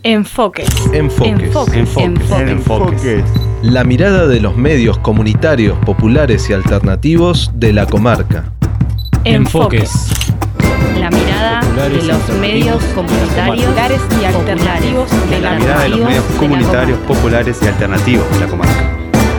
Enfoques. La mirada de los medios comunitarios, populares y alternativos de la comarca. Enfoques. La mirada de los medios comunitarios y alternativos de la mirada de los medios comunitarios, populares y alternativos de la comarca.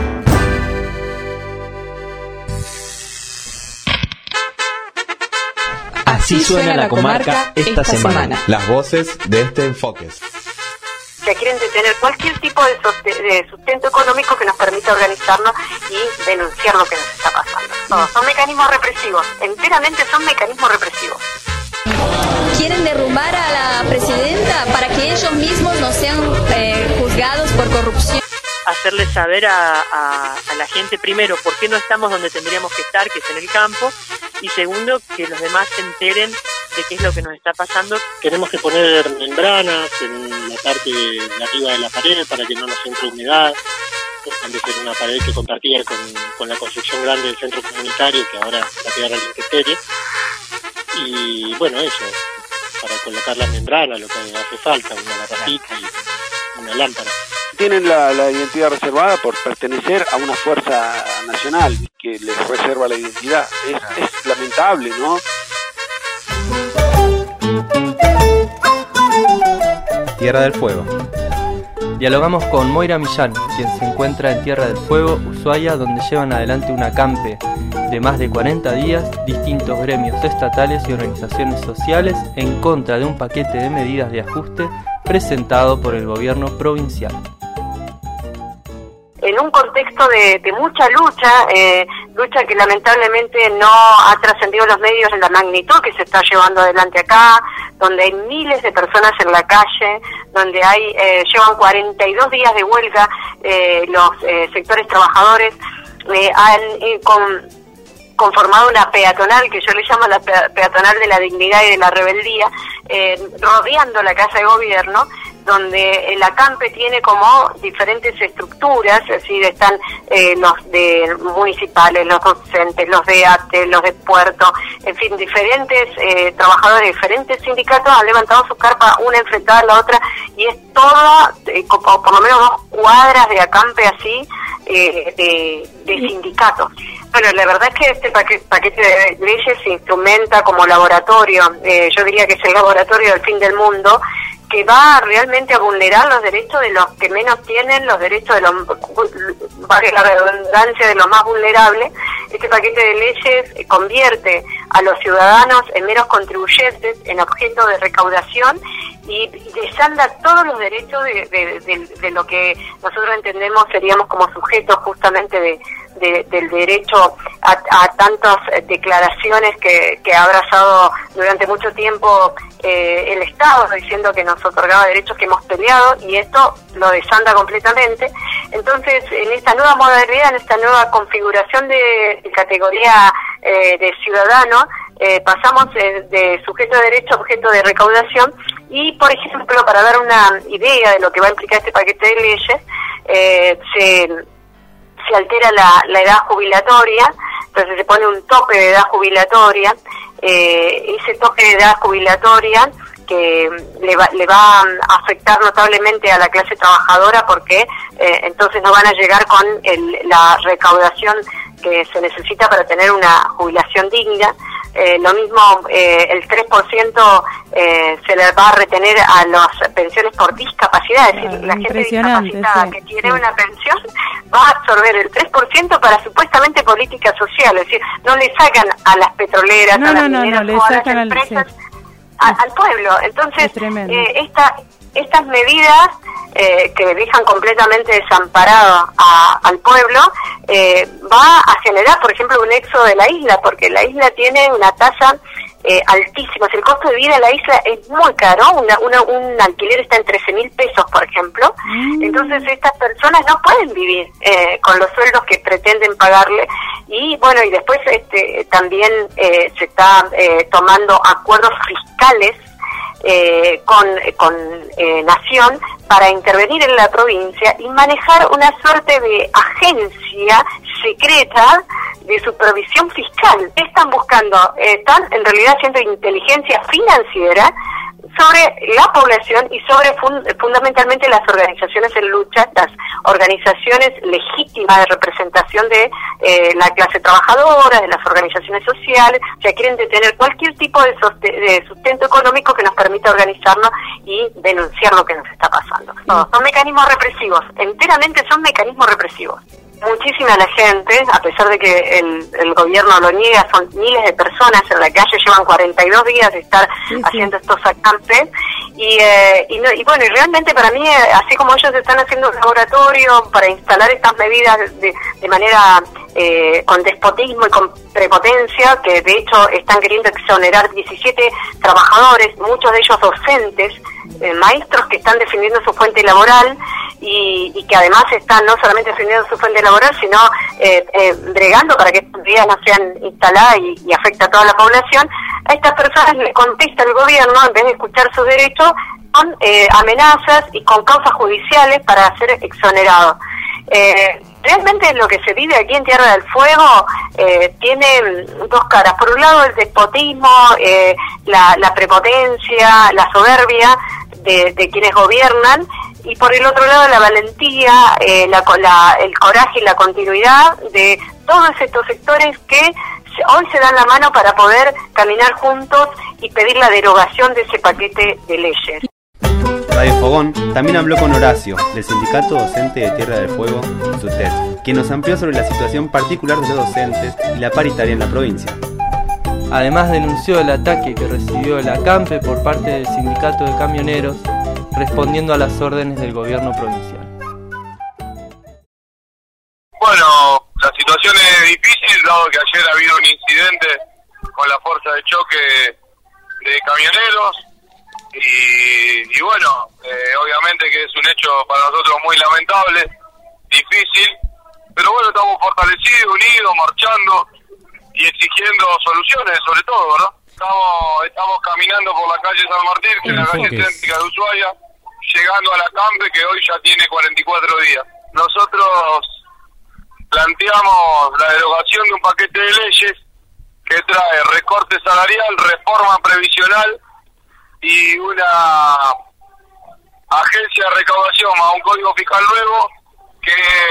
Así suena la comarca esta semana. Las voces de este Enfoques. Que quieren detener cualquier tipo de sustento económico que nos permita organizarnos y denunciar lo que nos está pasando. Todos son mecanismos represivos, enteramente son mecanismos represivos. Quieren derrumbar a la presidenta para que ellos mismos no sean juzgados por corrupción. Hacerle saber a la gente, primero, por qué no estamos donde tendríamos que estar, que es en el campo, y segundo, que los demás se enteren de qué es lo que nos está pasando. Tenemos que poner membranas en la parte de arriba de la pared para que no nos entre humedad. Han de ser una pared que compartir con la construcción grande del centro comunitario, que ahora va a quedar a la intemperie. Y bueno, eso, para colocar la membrana, lo que hace falta, una garrafita y una lámpara. Tienen la identidad reservada por pertenecer a una fuerza nacional que les reserva la identidad. Es lamentable, ¿no? Tierra del Fuego. Dialogamos con Moira Millán, quien se encuentra en Tierra del Fuego, Ushuaia, donde llevan adelante un acampe de más de 40 días, distintos gremios estatales y organizaciones sociales en contra de un paquete de medidas de ajuste presentado por el gobierno provincial. En un contexto de mucha lucha que lamentablemente no ha trascendido los medios en la magnitud que se está llevando adelante acá, donde hay miles de personas en la calle, donde llevan 42 días de huelga los sectores trabajadores, han conformado una peatonal, que yo le llamo la peatonal de la dignidad y de la rebeldía, rodeando la Casa de Gobierno, donde el acampe tiene como diferentes estructuras, es decir, están los de municipales, los docentes, los de ATE, los de Puerto, en fin, diferentes trabajadores, diferentes sindicatos han levantado su carpa una enfrentada a la otra, y es toda, por lo menos 2 cuadras de acampe así, de sindicatos. Bueno, la verdad es que este paquete de leyes se instrumenta como laboratorio, yo diría que es el laboratorio del fin del mundo, que va realmente a vulnerar los derechos de los que menos tienen, los derechos de los, vale la redundancia, de los más vulnerables. Este paquete de leyes convierte a los ciudadanos en meros contribuyentes, en objeto de recaudación, y desanda todos los derechos de lo que nosotros entendemos seríamos como sujetos justamente del derecho a tantas declaraciones que ha abrazado durante mucho tiempo el Estado, diciendo que nos otorgaba derechos que hemos peleado, y esto lo desanda completamente. Entonces, en esta nueva modalidad, en esta nueva configuración de categoría de ciudadano, pasamos de sujeto de derecho a objeto de recaudación. Y, por ejemplo, para dar una idea de lo que va a implicar este paquete de leyes, se altera la edad jubilatoria, entonces se pone un tope de edad jubilatoria, ese tope de edad jubilatoria que le va a afectar notablemente a la clase trabajadora, porque entonces no van a llegar con la recaudación que se necesita para tener una jubilación digna. Lo mismo, el 3% se le va a retener a las pensiones por discapacidad, es decir, la gente discapacitada que tiene una pensión va a absorber el 3% para supuestamente política social, es decir, no le sacan a las petroleras, a las mineras, o a las empresas, al pueblo. Entonces, estas medidas que dejan completamente desamparado al pueblo, va a generar, por ejemplo, un éxodo de la isla, porque la isla tiene una tasa altísima. El costo de vida en la isla es muy caro, un alquiler está en 13.000 pesos, por ejemplo. Entonces estas personas no pueden vivir con los sueldos que pretenden pagarle, y bueno, y después también se está tomando acuerdos fiscales con Nación para intervenir en la provincia y manejar una suerte de agencia secreta de supervisión fiscal. ¿Qué están buscando? Están en realidad haciendo inteligencia financiera sobre la población y sobre fundamentalmente las organizaciones en lucha, las organizaciones legítimas de representación de la clase trabajadora, de las organizaciones sociales. O sea, quieren detener cualquier tipo de sustento económico que nos permita organizarnos y denunciar lo que nos está pasando. Son mecanismos represivos, enteramente son mecanismos represivos. Muchísima la gente, a pesar de que el gobierno lo niega, son miles de personas en la calle, llevan 42 días de estar haciendo estos acampes y bueno, y realmente para mí, así como ellos están haciendo un laboratorio para instalar estas medidas de manera con despotismo y con prepotencia, que de hecho están queriendo exonerar 17 trabajadores, muchos de ellos docentes, maestros que están defendiendo su fuente laboral y que además están no solamente defendiendo su fuente laboral, sino bregando para que estas medidas no sean instaladas y afecta a toda la población. A estas personas le contesta el gobierno, en vez de escuchar sus derechos, con amenazas y con causas judiciales para ser exonerados. Realmente lo que se vive aquí en Tierra del Fuego tiene dos caras. Por un lado el despotismo, la prepotencia, la soberbia de quienes gobiernan, y por el otro lado la valentía, el coraje y la continuidad de todos estos sectores que hoy se dan la mano para poder caminar juntos y pedir la derogación de ese paquete de leyes. Radio Fogón también habló con Horacio, del Sindicato Docente de Tierra del Fuego, SUTET, quien nos amplió sobre la situación particular de los docentes y la paritaria en la provincia. Además denunció el ataque que recibió el acampe por parte del Sindicato de Camioneros, respondiendo a las órdenes del gobierno provincial. Bueno, la situación es difícil, dado que ayer ha habido un incidente con la fuerza de choque de camioneros. Y bueno, obviamente que es un hecho para nosotros muy lamentable, difícil, pero bueno, estamos fortalecidos, unidos, marchando y exigiendo soluciones, sobre todo, ¿no? Estamos caminando por la calle San Martín, que es la calle céntrica de Ushuaia, llegando a la campe que hoy ya tiene 44 días. Nosotros planteamos la derogación de un paquete de leyes que trae recorte salarial, reforma previsional y una agencia de recaudación más un código fiscal nuevo que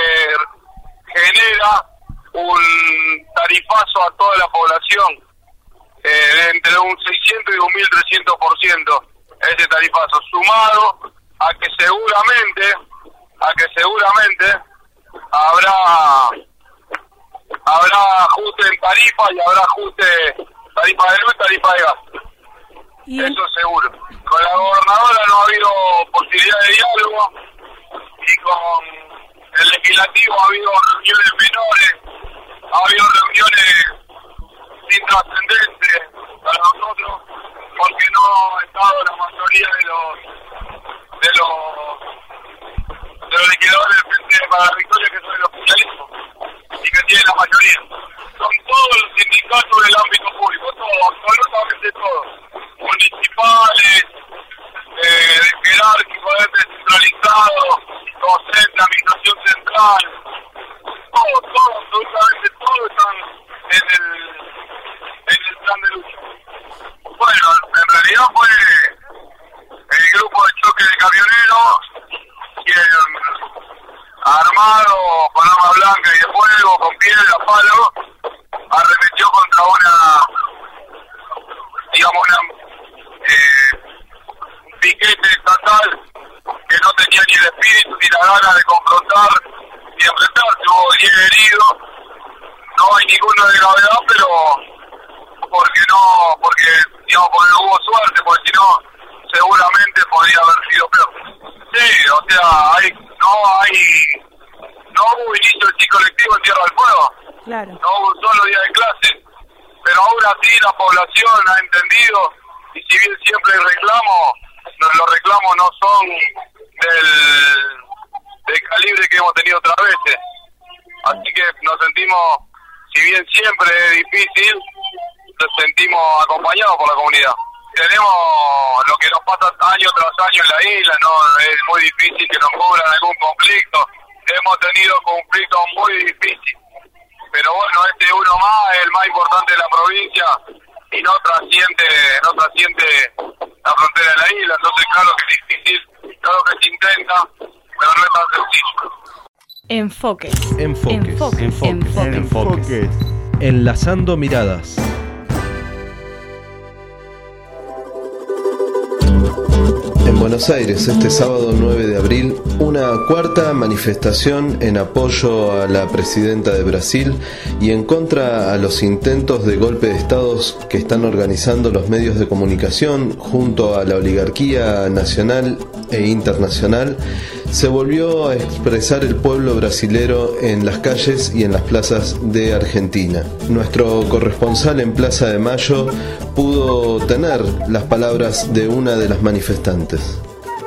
genera un tarifazo a toda la población entre un 600 y un 1300%, ese tarifazo, sumado a que seguramente habrá ajuste en tarifa y habrá ajuste tarifa de luz y tarifa de gas. Eso seguro. Con la gobernadora no ha habido posibilidad de diálogo y con el legislativo ha habido reuniones menores, ha habido reuniones sin trascendencia para nosotros porque no ha estado la mayoría de los legisladores del Frente para la Victoria, que son el oficialismo y que tienen la mayoría. Son todos los sindicatos del ámbito público, todos, absolutamente todos, municipales, jerárquicos, descentralizados, docentes, administración central, todos, absolutamente todos están en el plan de lucha. Bueno, en realidad fue el grupo de choque de camioneros quien, armado con arma blanca y de fuego, con piedra, palo, arremetió contra un piquete estatal que no tenía ni el espíritu ni la gana de confrontar ni enfrentarse. Hubo 10 heridos, no hay ninguno de gravedad, pero porque no hubo suerte, porque si no seguramente podría haber sido peor. Sí, o sea, no hubo inicio del ciclo lectivo en Tierra del Fuego. Claro. No hubo un solo día de clase. Pero aún así la población ha entendido, y si bien siempre los reclamos no son del calibre que hemos tenido otras veces. Así que nos sentimos, si bien siempre es difícil, nos sentimos acompañados por la comunidad. Tenemos lo que nos pasa año tras año en la isla, no es muy difícil que nos cubran algún conflicto. Hemos tenido conflictos muy difíciles, pero bueno, este uno más es el más importante de la provincia no trasciende la frontera de la isla. Entonces claro que es difícil, claro que se intenta, pero no es tan sencillo. Enfoques. Enlazando miradas. En Buenos Aires, este sábado 9 de abril, una cuarta manifestación en apoyo a la presidenta de Brasil y en contra a los intentos de golpe de Estado que están organizando los medios de comunicación junto a la oligarquía nacional e internacional, se volvió a expresar el pueblo brasilero en las calles y en las plazas de Argentina. Nuestro corresponsal en Plaza de Mayo pudo tener las palabras de una de las manifestantes.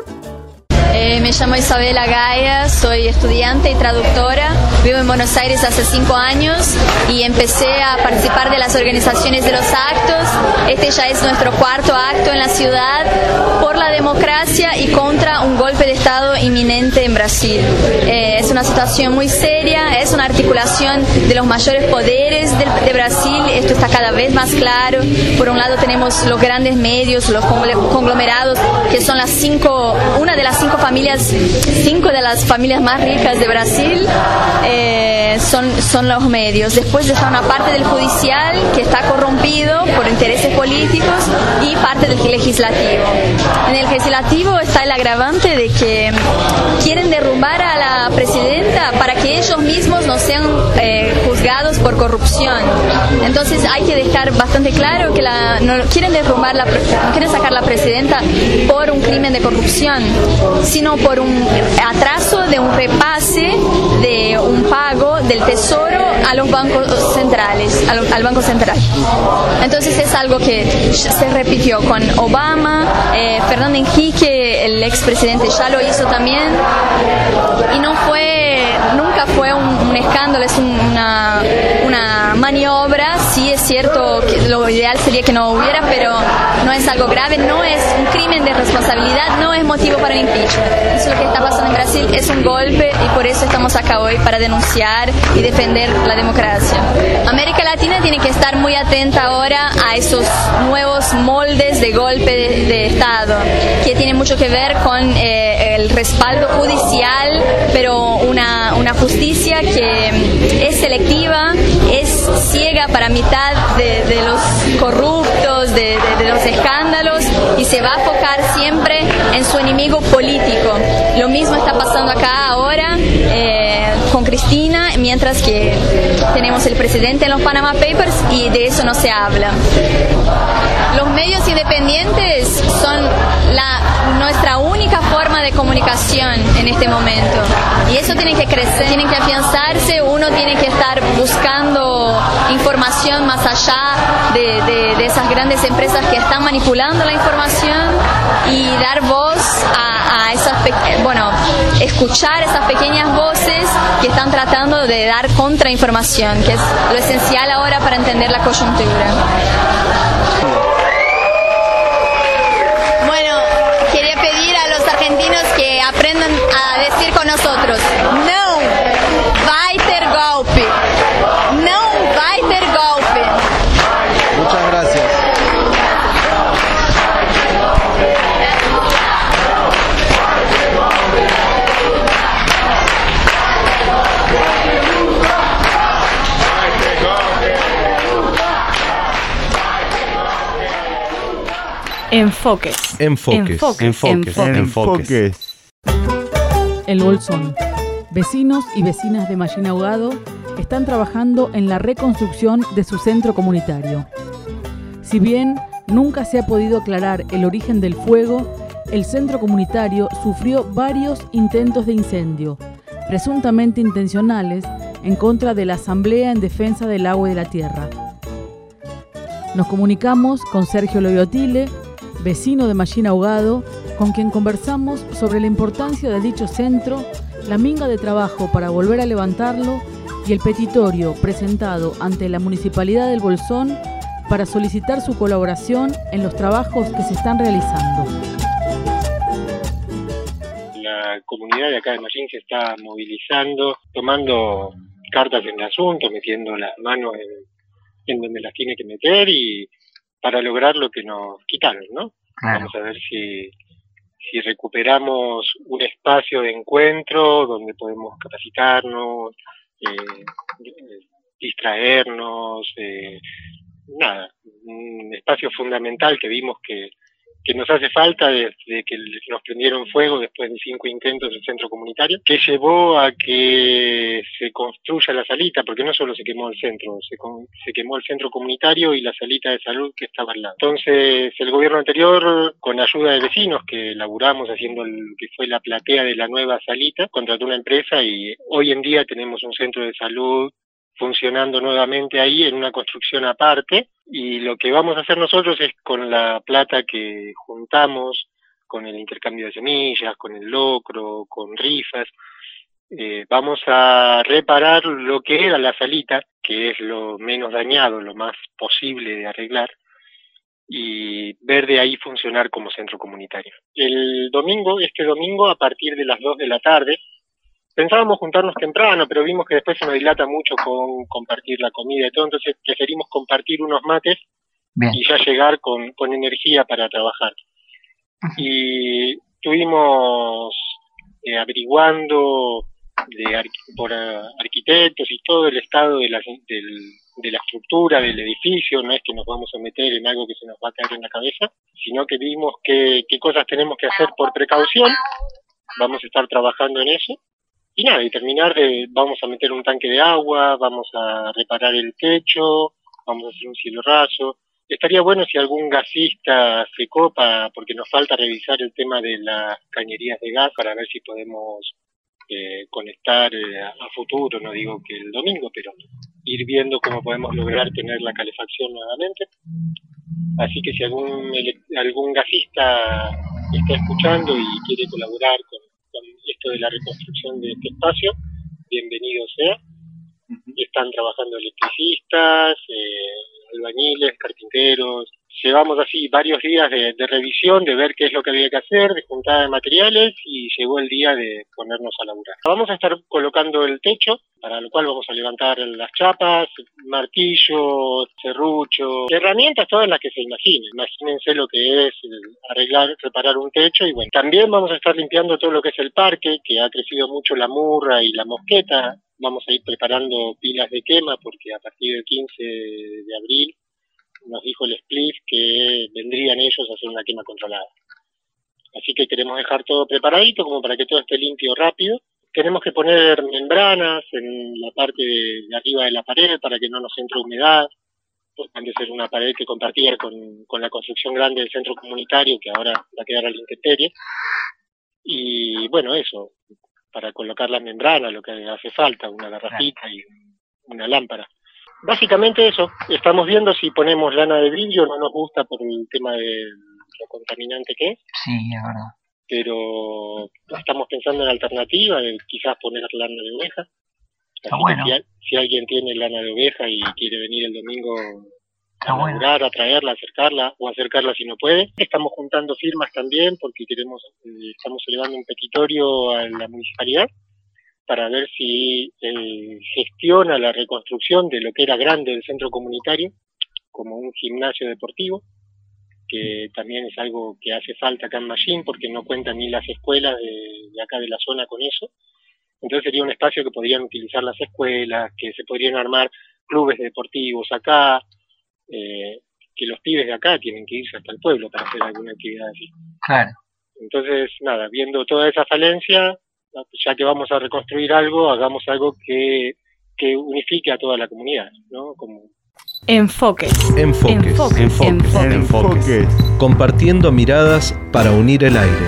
Me llamo Isabela Gaia, soy estudiante y traductora, vivo en Buenos Aires hace 5 años y empecé a participar de las organizaciones de los actos. Este ya es nuestro 4º acto en la ciudad por la democracia y contra un golpe de Estado inminente en Brasil. Es una situación muy seria, es una articulación de los mayores poderes de Brasil, esto está cada vez más claro. Por un lado tenemos los grandes medios, los conglomerados, que son una de las 5 de las familias más ricas de Brasil, son los medios. Después está una parte del judicial que está corrompido por intereses políticos y parte del legislativo. En el legislativo está el agravante de que quieren derrumbar a la presidenta para que ellos mismos no sean juzgados por corrupción. Entonces hay que dejar bastante claro que no quieren sacar la presidenta por un crimen de corrupción, sino por un atraso de un repase de un pago del Tesoro a los bancos centrales, al Banco Central. Entonces es algo que se repitió con Obama, Fernando Henrique, el expresidente, ya lo hizo también, y nunca fue un escándalo, es una maniobra. Sí es cierto que lo ideal sería que no hubiera, pero no es algo grave, no es un crimen de responsabilidad, no es motivo para un impeachment. Eso es lo que está pasando en Brasil, es un golpe y por eso estamos acá hoy para denunciar y defender la democracia. América Latina tiene que estar muy atenta ahora a esos nuevos moldes de golpe de Estado, que tiene mucho que ver con el respaldo judicial, pero una justicia que es selectiva, es ciega para mitad de los corruptos, de los escándalos, y se va a enfocar siempre en su enemigo político. Lo mismo está pasando acá ahora con Cristina, mientras que tenemos el presidente en los Panama Papers y de eso no se habla. Los medios independientes son nuestra única forma de comunicación en este momento, y eso tiene que crecer, tiene que afianzarse. Uno tiene que estar buscando información más allá de esas grandes empresas que están manipulando la información, y dar voz a esas escuchar esas pequeñas voces que están tratando de dar contrainformación, que es lo esencial ahora para entender la coyuntura. Bueno, quería pedir a los argentinos que aprendan a decir con nosotros: no weiter golpe, no weiter golpe. Muchas gracias. Enfoques. El Bolsón. Vecinos y vecinas de Mallina Ahogado están trabajando en la reconstrucción de su centro comunitario. Si bien nunca se ha podido aclarar el origen del fuego, el centro comunitario sufrió varios intentos de incendio, presuntamente intencionales, en contra de la Asamblea en Defensa del Agua y de la Tierra. Nos comunicamos con Sergio Loyotile, vecino de Mallina Ahogado, con quien conversamos sobre la importancia de dicho centro, la minga de trabajo para volver a levantarlo y el petitorio presentado ante la Municipalidad del Bolsón para solicitar su colaboración en los trabajos que se están realizando. La comunidad de acá de Mallín se está movilizando, tomando cartas en el asunto, metiendo las manos en donde las tiene que meter y para lograr lo que nos quitaron, ¿no? Claro. Vamos a ver si recuperamos un espacio de encuentro donde podemos capacitarnos, distraernos, nada, un espacio fundamental que vimos que nos hace falta desde que nos prendieron fuego después de 5 intentos del centro comunitario, que llevó a que se construya la salita, porque no solo se quemó el centro, se quemó el centro comunitario y la salita de salud que estaba al lado. Entonces el gobierno anterior, con ayuda de vecinos que laburamos haciendo lo que fue la platea de la nueva salita, contrató una empresa y hoy en día tenemos un centro de salud funcionando nuevamente ahí en una construcción aparte, y lo que vamos a hacer nosotros es, con la plata que juntamos, con el intercambio de semillas, con el locro, con rifas, vamos a reparar lo que era la salita, que es lo menos dañado, lo más posible de arreglar, y ver de ahí funcionar como centro comunitario. Este domingo, a partir de las 2 de la tarde, pensábamos juntarnos temprano, pero vimos que después se nos dilata mucho con compartir la comida y todo, entonces preferimos compartir unos mates. Bien. Y ya llegar con energía para trabajar. Y estuvimos averiguando por arquitectos y todo el estado de la estructura del edificio. No es que nos vamos a meter en algo que se nos va a caer en la cabeza, sino que vimos qué cosas tenemos que hacer por precaución. Vamos a estar trabajando en eso. Y nada, y vamos a meter un tanque de agua, vamos a reparar el techo, vamos a hacer un cielo raso. Estaría bueno si algún gasista se copa, porque nos falta revisar el tema de las cañerías de gas para ver si podemos conectar a futuro, no digo que el domingo, pero ir viendo cómo podemos lograr tener la calefacción nuevamente. Así que si algún gasista está escuchando y quiere colaborar con esto de la reconstrucción de este espacio, bienvenido sea. Están trabajando electricistas, albañiles, carpinteros. Llevamos así varios días de revisión, de ver qué es lo que había que hacer, de juntada de materiales, y llegó el día de ponernos a laburar. Vamos a estar colocando el techo, para lo cual vamos a levantar las chapas, martillos, serruchos, herramientas todas las que se imaginen. Imagínense lo que es reparar un techo, y bueno, también vamos a estar limpiando todo lo que es el parque, que ha crecido mucho la murra y la mosqueta. Vamos a ir preparando pilas de quema, porque a partir del 15 de abril nos dijo el SPLIF que vendrían ellos a hacer una quema controlada. Así que queremos dejar todo preparadito como para que todo esté limpio rápido. Tenemos que poner membranas en la parte de arriba de la pared para que no nos entre humedad. Pues han de ser una pared que compartir con la construcción grande del centro comunitario, que ahora va a quedar a la intemperie. Y bueno, eso, para colocar las membranas, lo que hace falta, una garrafita y una lámpara. Básicamente eso, estamos viendo si ponemos lana de brillo, no nos gusta por el tema de lo contaminante que es. Sí, es verdad. Pero estamos pensando en alternativa, de quizás poner lana de oveja. Está bueno. Si alguien tiene lana de oveja y quiere venir el domingo a laburar, a traerla, a acercarla si no puede. Estamos juntando firmas también porque estamos elevando un petitorio a la municipalidad para ver si gestiona la reconstrucción de lo que era grande del centro comunitario como un gimnasio deportivo, que también es algo que hace falta acá en Mallín porque no cuentan ni las escuelas de acá de la zona con eso. Entonces sería un espacio que podrían utilizar las escuelas, que se podrían armar clubes deportivos acá, que los pibes de acá tienen que irse hasta el pueblo para hacer alguna actividad así. Claro. Entonces, nada, viendo toda esa falencia, ya que vamos a reconstruir algo, hagamos algo que unifique a toda la comunidad, ¿no? Como... Enfoques. Compartiendo miradas para unir el aire.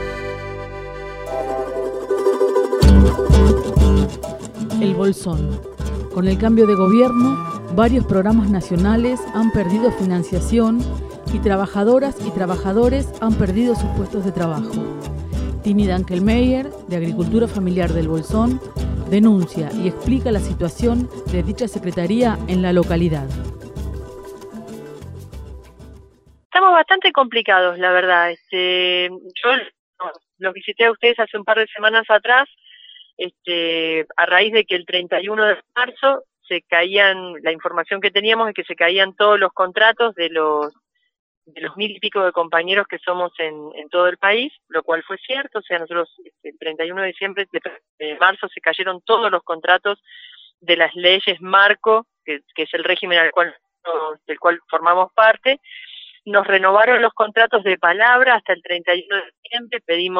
El Bolsón. Con el cambio de gobierno, varios programas nacionales han perdido financiación y trabajadoras y trabajadores han perdido sus puestos de trabajo. Tini Dankelmeyer, de Agricultura Familiar del Bolsón, denuncia y explica la situación de dicha secretaría en la localidad. Estamos bastante complicados, la verdad. Yo los visité a ustedes hace un par de semanas atrás, a raíz de que el 31 de marzo se caían, la información que teníamos es que se caían todos los contratos de los de los 1.000 y pico de compañeros que somos en todo el país, lo cual fue cierto. O sea, nosotros el 31 de diciembre de marzo se cayeron todos los contratos de las leyes marco, que es el régimen del cual formamos parte. Nos renovaron los contratos de palabra hasta el 31 de diciembre,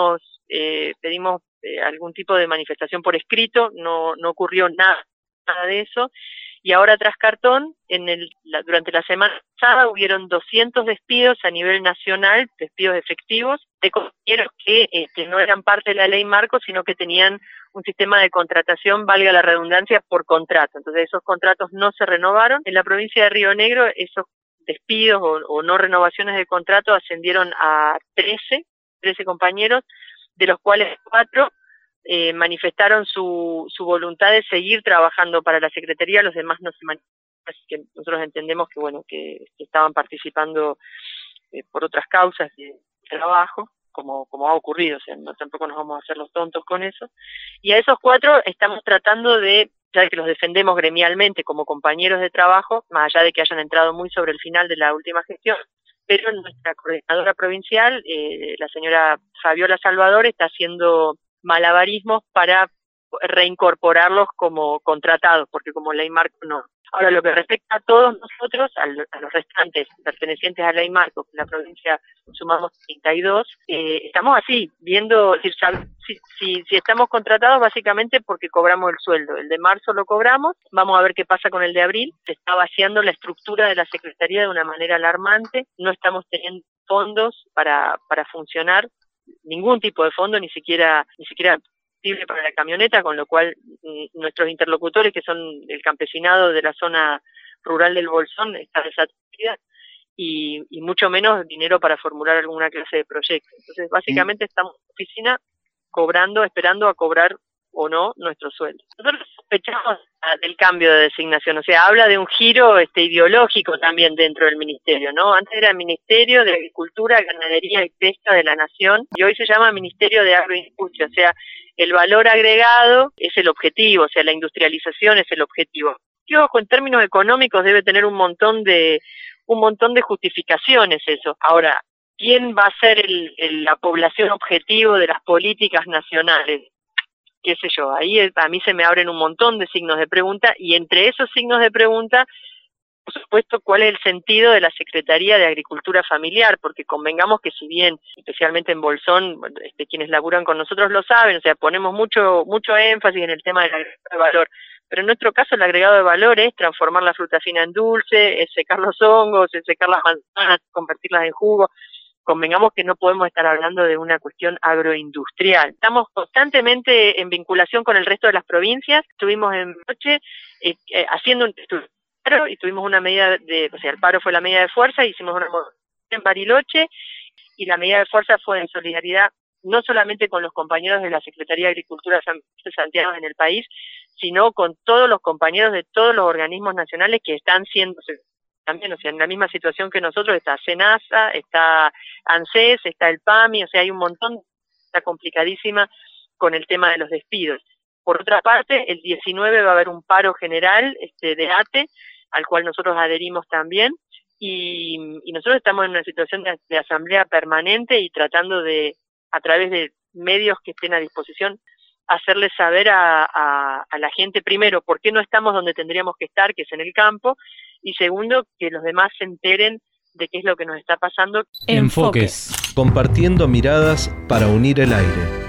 pedimos algún tipo de manifestación por escrito, no ocurrió nada de eso, y ahora tras cartón, durante la semana pasada hubieron 200 despidos a nivel nacional, despidos efectivos, de compañeros que no eran parte de la ley marco, sino que tenían un sistema de contratación, valga la redundancia, por contrato. Entonces esos contratos no se renovaron. En la provincia de Río Negro esos despidos o no renovaciones de contrato ascendieron a 13 compañeros, de los cuales 4 manifestaron su voluntad de seguir trabajando para la Secretaría, los demás no se manifestaron, así que nosotros entendemos que estaban participando por otras causas de trabajo, como ha ocurrido, o sea, tampoco nos vamos a hacer los tontos con eso. Y a esos 4 estamos tratando de, ya que los defendemos gremialmente como compañeros de trabajo, más allá de que hayan entrado muy sobre el final de la última gestión, pero nuestra coordinadora provincial, la señora Fabiola Salvador, está haciendo malabarismos para reincorporarlos como contratados, porque como ley marco no. Ahora, lo que respecta a todos nosotros, a los restantes pertenecientes a ley marco, que en la provincia sumamos 32, estamos así, viendo si estamos contratados básicamente porque cobramos el sueldo. El de marzo lo cobramos, vamos a ver qué pasa con el de abril. Se está vaciando la estructura de la Secretaría de una manera alarmante, no estamos teniendo fondos para funcionar, ningún tipo de fondo, ni siquiera para la camioneta, con lo cual nuestros interlocutores, que son el campesinado de la zona rural del Bolsón, está desatendida, y mucho menos dinero para formular alguna clase de proyecto. Entonces, básicamente estamos en la oficina cobrando, esperando a cobrar o no nuestro sueldo. Nosotros sospechamos del cambio de designación, o sea, habla de un giro ideológico también dentro del ministerio, ¿no? Antes era el Ministerio de Agricultura, Ganadería y Pesca de la Nación, y hoy se llama Ministerio de Agroindustria, o sea, el valor agregado es el objetivo, o sea, la industrialización es el objetivo. Yo, en términos económicos, debe tener un montón de justificaciones eso. Ahora, ¿quién va a ser la población objetivo de las políticas nacionales? Qué sé yo, ahí a mí se me abren un montón de signos de pregunta, y entre esos signos de pregunta, por supuesto, ¿cuál es el sentido de la Secretaría de Agricultura Familiar? Porque convengamos que si bien, especialmente en Bolsón, quienes laburan con nosotros lo saben, o sea, ponemos mucho énfasis en el tema del agregado de valor, pero en nuestro caso el agregado de valor es transformar la fruta fina en dulce, es secar los hongos, es secar las manzanas, convertirlas en jugo. Convengamos que no podemos estar hablando de una cuestión agroindustrial. Estamos constantemente en vinculación con el resto de las provincias. Estuvimos en noche haciendo un paro y tuvimos una medida o sea, el paro fue la medida de fuerza, hicimos una movilización en Bariloche, y la medida de fuerza fue en solidaridad no solamente con los compañeros de la Secretaría de Agricultura de Santiago en el país, sino con todos los compañeros de todos los organismos nacionales que están siendo también, o sea, en la misma situación que nosotros. Está SENASA, está ANSES, está el PAMI, o sea, hay un montón, está complicadísima con el tema de los despidos. Por otra parte, el 19 va a haber un paro general de ATE, al cual nosotros adherimos también, y nosotros estamos en una situación de asamblea permanente y tratando de, a través de medios que estén a disposición, hacerles saber a la gente, primero, por qué no estamos donde tendríamos que estar, que es en el campo, y segundo, que los demás se enteren de qué es lo que nos está pasando. Enfoques. Compartiendo miradas para unir el aire.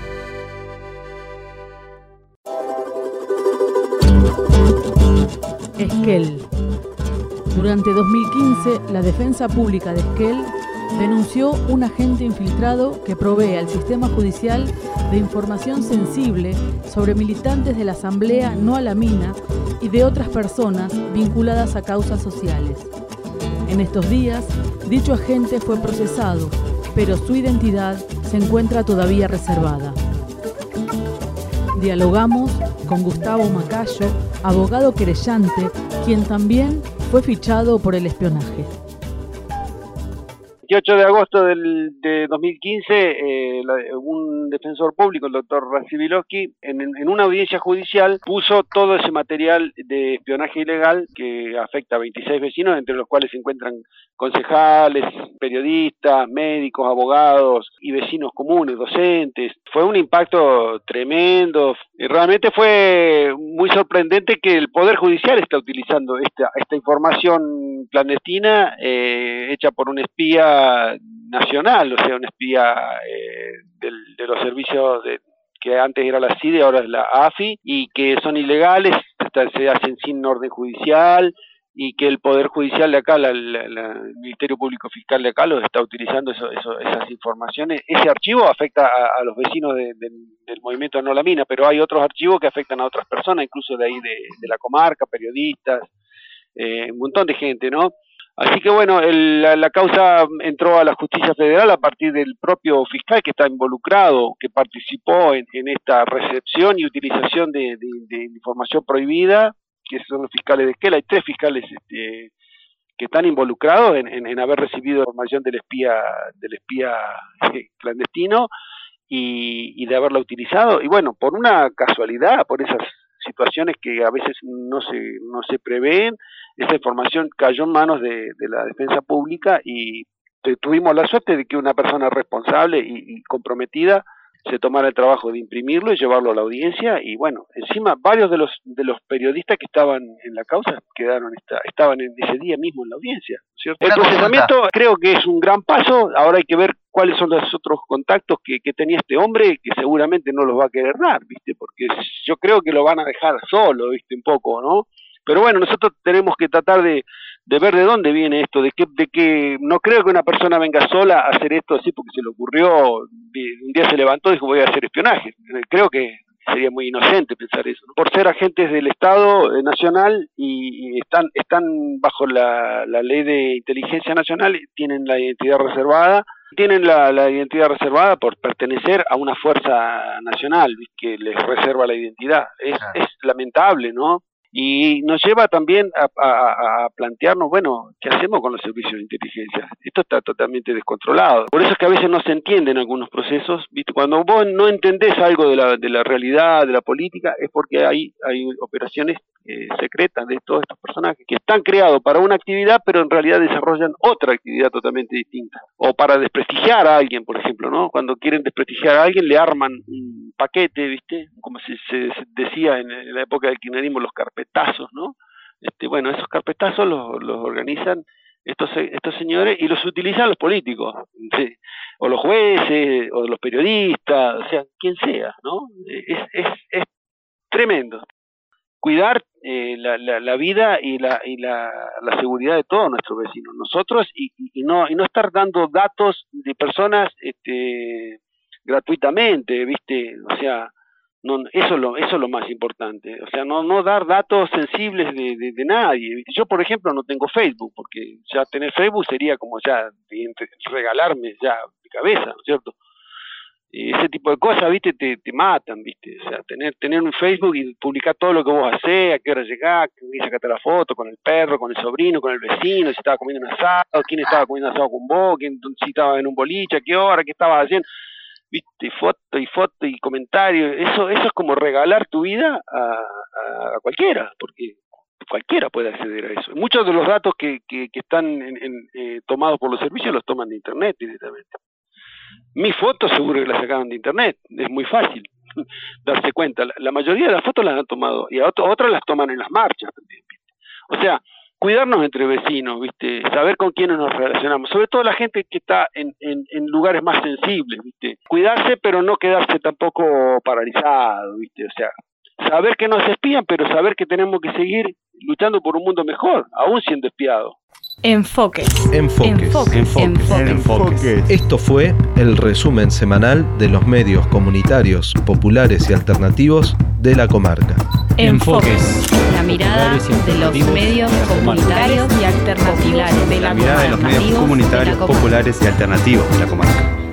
Esquel. Durante 2015, la Defensa Pública de Esquel denunció un agente infiltrado que provee al sistema judicial de información sensible sobre militantes de la Asamblea No a la Mina y de otras personas vinculadas a causas sociales. En estos días, dicho agente fue procesado, pero su identidad se encuentra todavía reservada. Dialogamos con Gustavo Macayo, abogado querellante, quien también fue fichado por el espionaje. 28 de agosto de 2015, un defensor público, el doctor Racivilowski, en una audiencia judicial puso todo ese material de espionaje ilegal que afecta a 26 vecinos, entre los cuales se encuentran concejales, periodistas, médicos, abogados y vecinos comunes, docentes. Fue un impacto tremendo. Y realmente fue muy sorprendente que el Poder Judicial está utilizando esta información clandestina hecha por un espía nacional, o sea, un espía de los servicios que antes era la CIDE, ahora es la AFI, y que son ilegales, se hacen sin orden judicial, y que el Poder Judicial de acá, el Ministerio Público Fiscal de acá, los está utilizando esas informaciones. Ese archivo afecta a los vecinos del movimiento No la Mina, pero hay otros archivos que afectan a otras personas, incluso de ahí de la comarca, periodistas, un montón de gente, ¿no? Así que bueno, la causa entró a la justicia federal a partir del propio fiscal que está involucrado, que participó en esta recepción y utilización de información prohibida, que son los fiscales de Esquel. Hay 3 fiscales que están involucrados en haber recibido información del espía clandestino y de haberla utilizado. Y bueno, por una casualidad, por esas situaciones que a veces no se prevén, esa información cayó en manos de la defensa pública y tuvimos la suerte de que una persona responsable y comprometida se tomara el trabajo de imprimirlo y llevarlo a la audiencia. Y bueno, encima varios de los periodistas que estaban en la causa estaban en ese día mismo en la audiencia, ¿cierto? El procesamiento creo que es un gran paso. Ahora hay que ver cuáles son los otros contactos que tenía este hombre, que seguramente no los va a querer dar, ¿viste? Porque yo creo que lo van a dejar solo, ¿viste? Un poco, ¿no? Pero bueno, nosotros tenemos que tratar de ver de dónde viene esto, de que no creo que una persona venga sola a hacer esto así porque se le ocurrió, un día se levantó y dijo voy a hacer espionaje. Creo que sería muy inocente pensar eso, ¿no? Por ser agentes del Estado Nacional y están bajo la ley de inteligencia nacional, tienen la identidad reservada. Tienen la identidad reservada por pertenecer a una fuerza nacional que les reserva la identidad. Es lamentable, ¿no? Y nos lleva también a plantearnos, bueno, ¿qué hacemos con los servicios de inteligencia? Esto está totalmente descontrolado. Por eso es que a veces no se entienden algunos procesos, ¿viste? Cuando vos no entendés algo de la realidad, de la política, es porque hay operaciones secretas de todos estos personajes que están creados para una actividad, pero en realidad desarrollan otra actividad totalmente distinta. O para desprestigiar a alguien, por ejemplo, ¿no? Cuando quieren desprestigiar a alguien, le arman un paquete, ¿viste? Como se decía en la época del kirchnerismo, los carpetazos, ¿no? Bueno, esos carpetazos los organizan estos señores y los utilizan los políticos, ¿sí? O los jueces, o los periodistas, o sea, quien sea, ¿no? Es tremendo. Cuidar la vida y la seguridad de todos nuestros vecinos, nosotros, y no estar dando datos de personas gratuitamente, ¿viste? O sea, no, eso es lo más importante, o sea, no dar datos sensibles de nadie, ¿viste? Yo, por ejemplo, no tengo Facebook, porque ya tener Facebook sería como ya regalarme ya de cabeza, ¿no es cierto? Y ese tipo de cosas, ¿viste? Te matan, ¿viste? O sea, tener un Facebook y publicar todo lo que vos hacés, a qué hora llegás, quién sacaste la foto con el perro, con el sobrino, con el vecino, si estaba comiendo un asado, quién estaba comiendo asado con vos, si estaba en un boliche, a qué hora, qué estabas haciendo, ¿viste? Foto y comentarios. Eso es como regalar tu vida a cualquiera, porque cualquiera puede acceder a eso. Muchos de los datos que están tomados por los servicios los toman de internet directamente. Mis fotos seguro que las sacaron de internet, es muy fácil darse cuenta. La mayoría de las fotos las han tomado y otras las toman en las marchas también, ¿viste? O sea, cuidarnos entre vecinos, ¿viste? Saber con quiénes nos relacionamos, sobre todo la gente que está en lugares más sensibles, ¿viste? Cuidarse, pero no quedarse tampoco paralizado, ¿viste? O sea, saber que nos espían, pero saber que tenemos que seguir luchando por un mundo mejor, aún siendo espiados. Enfoques. Esto fue el resumen semanal de los medios comunitarios, populares y alternativos de la comarca. Enfoques. La mirada de los medios comunitarios y alternativos de la comarca. La mirada de los medios comunitarios, populares y alternativos de la comarca.